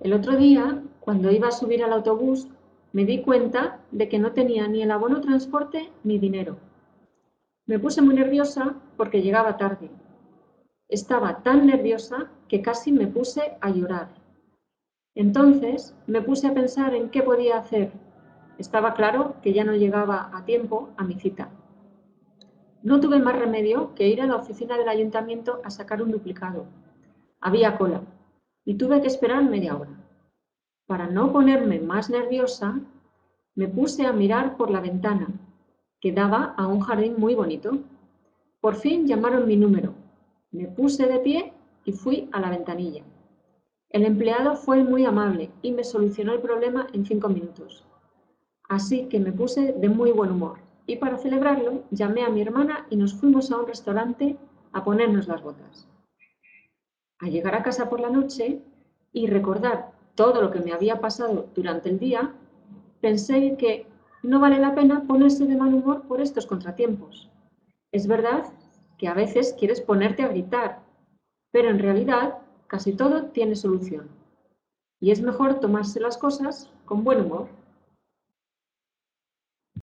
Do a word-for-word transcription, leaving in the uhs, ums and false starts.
El otro día, cuando iba a subir al autobús, me di cuenta de que no tenía ni el abono transporte ni dinero. Me puse muy nerviosa porque llegaba tarde. Estaba tan nerviosa que casi me puse a llorar. Entonces me puse a pensar en qué podía hacer. Estaba claro que ya no llegaba a tiempo a mi cita. No tuve más remedio que ir a la oficina del ayuntamiento a sacar un duplicado. Había cola y tuve que esperar media hora. Para no ponerme más nerviosa, me puse a mirar por la ventana, que daba a un jardín muy bonito. Por fin llamaron mi número. Me puse de pie y fui a la ventanilla. El empleado fue muy amable y me solucionó el problema en cinco minutos. Así que me puse de muy buen humor y para celebrarlo llamé a mi hermana y nos fuimos a un restaurante a ponernos las botas. Al llegar a casa por la noche y recordar todo lo que me había pasado durante el día, pensé que no vale la pena ponerse de mal humor por estos contratiempos. Es verdad que a veces quieres ponerte a gritar, pero en realidad casi todo tiene solución. Y es mejor tomarse las cosas con buen humor.